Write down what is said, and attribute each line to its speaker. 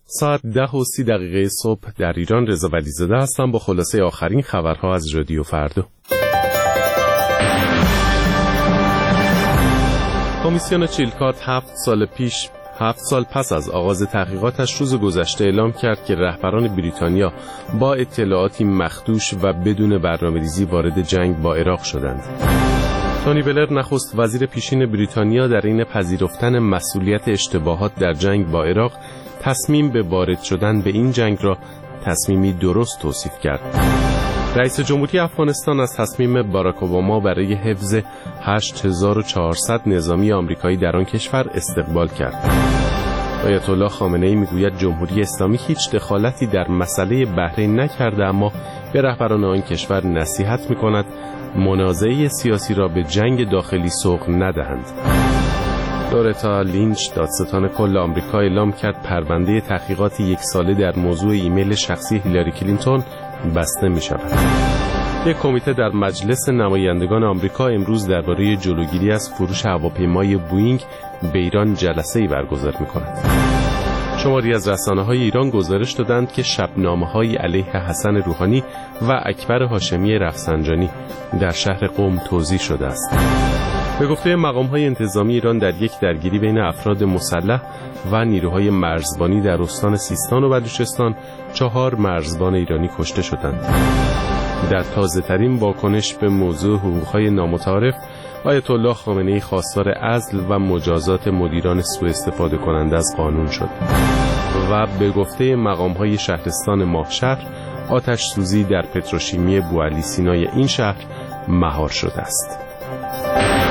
Speaker 1: ساعت 10:30 صبح در ایران. رضا ولیزاده هستم با خلاصه آخرین خبرها از رادیو فردا. کمیسیون چیلکات 7 سال پس از آغاز تحقیقاتش روز گذشته اعلام کرد که رهبران بریتانیا با اطلاعاتی مخدوش و بدون برنامه‌ریزی وارد جنگ با عراق شدند. تونی بلر نخست وزیر پیشین بریتانیا در حین پذیرفتن مسئولیت اشتباهات در جنگ با عراق تصمیم به وارد شدن به این جنگ را تصمیمی درست توصیف کرد. رئیس جمهوری افغانستان از تصمیم باراک اوباما برای حفظ 8400 نظامی آمریکایی در آن کشور استقبال کرد. آیت الله خامنه‌ای میگوید جمهوری اسلامی هیچ دخالتی در مسئله بحرین نکرده، اما به رهبران آن کشور نصیحت می‌کند منازعه سیاسی را به جنگ داخلی سوق ندهند. لورتا لینچ، دادستان کل آمریکا، اعلام کرد پرونده تحقیقات 1 ساله در موضوع ایمیل شخصی هیلاری کلینتون بسته می شود. یک کمیته در مجلس نمایندگان آمریکا امروز درباره جلوگیری از فروش هواپیمای بوئینگ به ایران جلسه‌ای برگزار می کند. شماری از رسانه‌های ایران گزارش دادند که شبنامه‌های علیه حسن روحانی و اکبر هاشمی رفسنجانی در شهر قم توزیع شده است. به گفته مقام‌های انتظامی ایران در یک درگیری بین افراد مسلح و نیروهای مرزبانی در استان سیستان و بلوچستان 4 مرزبان ایرانی کشته شدند. در تازه‌ترین واکنش به موضوع حقوق‌های نامتعارف، آیت الله خامنه‌ای خواستار عزل و مجازات مدیران سوءاستفاده کننده از قانون شد و به گفته مقام‌های شهرستان ماهشهر آتش سوزی در پتروشیمی بوعلی سینای این شهر مهار شده است.